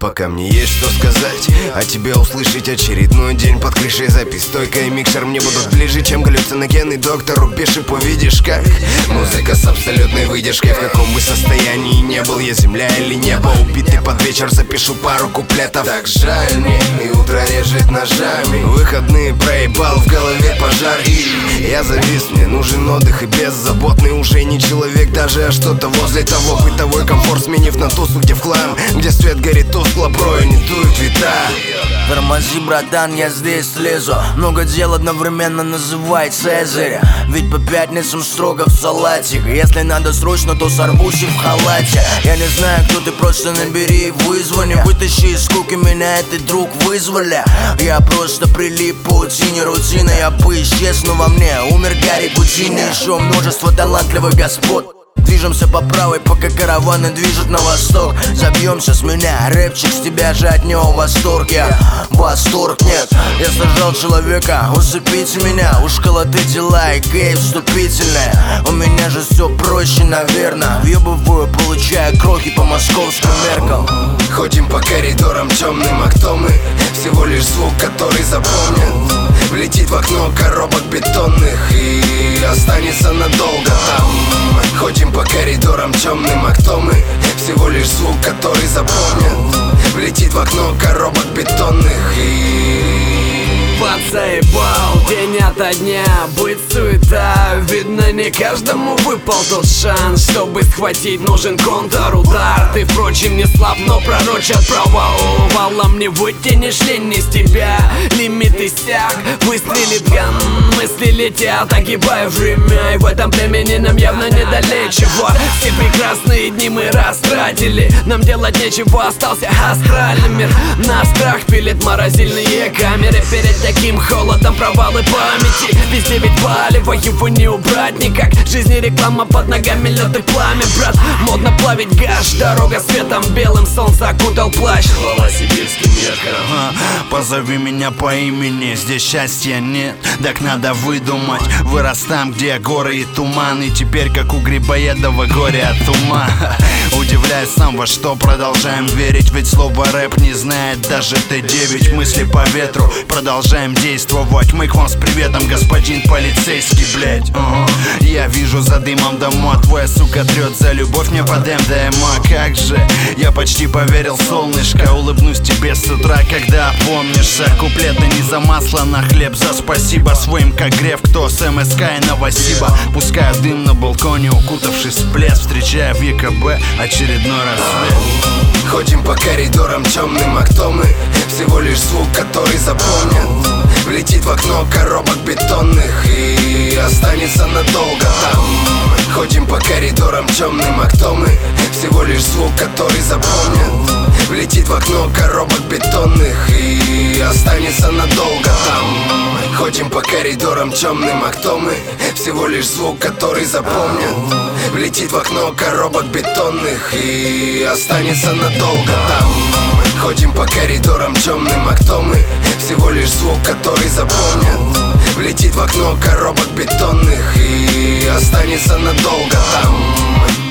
пока мне есть что сказать. А тебе услышать очередной день под крышей. Запись стойка и микшер мне будут ближе, чем галлюциногенный доктору Бишепу. Увидишь, как музыка с абсолютной выдержкой. В каком бы состоянии не был я, земля или небо. Убитый под вечер запишу пару куплетов. Так жаль мне, и утро режет ножами. Выходные проебал, в голове пожар. И я завис, мне нужен отдых и беззаботный уже не человек даже, а что-то возле того. Бытовой комфорт сменив на тусу, где в хлам, где свет горит тускло, проинитуют вита. Тормози, братан, я здесь слезу. Много дел одновременно называй Цезаря. Ведь по пятницам строго в салатик. Если надо срочно, то сорвусь и в халате. Я не знаю, кто ты, просто набери и вызвони. Вытащи из скуки меня, этот друг вызвали. Я просто прилип по паутине рутины. Я бы исчез, но во мне умер Гарри Гудини. Еще множество талантливых господ. Движемся по правой, пока караваны движут на восток. Забьемся с меня, рэпчик, с тебя же от него восторг. Я восторг, нет, я сажал человека, усыпите меня. У школы ты дела и кейс вступительная. У меня же все проще, наверное. Въебываю, получая крохи по московским меркам. Ходим по коридорам темным, а кто мы? Всего лишь звук, который запомнят. Влетит в окно коробок бетонных и останется надолго там. Ходим по коридорам темным, а кто мы? Всего лишь звук, который запомнят. Влетит в окно коробок бетонных и... Подзаебал день ото дня, быть суета. Видно, не каждому выпал тот шанс. Чтобы схватить, нужен контрудар. Ты, впрочем, не слаб, но пророчат провал. Валом не вытянешь лень из тебя. Лимит иссяк, выстрелит ган. Мысли летят, огибая время. И в этом племени нам явно недалечего. Все прекрасные дни мы растратили. Нам делать нечего, остался астральный мир. На страх пилит морозильные камеры. Перед таким холодом провалы памяти. Везде ведь палево, его не убрать никак. Жизни реклама, под ногами лед и пламя, брат. Модно плавить гаш, дорога светом белым. Солнце окутал плащ, хвала сибирским меркам. Позови меня по имени, здесь счастья нет. Так надо выдумать. Вырос там, где горы и туман. И теперь как у Грибоедова горе от ума. Удивляюсь сам, во что продолжаем верить. Ведь слово рэп не знает даже Т9. Мысли по ветру, продолжаем действовать. Мы к вам с приветом, господин полицейский, блять. Я вижу за дымом дома. Твоя сука трет за любовь мне под МДМА. Как же, я почти поверил, солнышко. Улыбнусь тебе с утра, когда опомнишься. Куплеты не за масло на хлеб, за спасибо своим, как Греф, кто с МСК и Новосиба. Пускаю дым на балконе, укутавшись в плед. Встречая в ЕКБ очередной рассвет. Ходим по коридорам темным, а кто мы? Всего лишь звук, который запомнят. Влетит в окно коробок бетонных и останется надолго там. Ходим по коридорам темным, а кто мы? Всего лишь звук, который запомнят. Влетит в окно коробок бетонных и останется надолго там. Ходим по коридорам темным, а кто мы? Всего лишь звук, который запомнят. Влетит в окно коробок бетонных и останется надолго там. Ходим по коридорам темным, а кто мы? Всего лишь звук, который запомнят. Влетит в окно коробок бетонных и останется надолго там.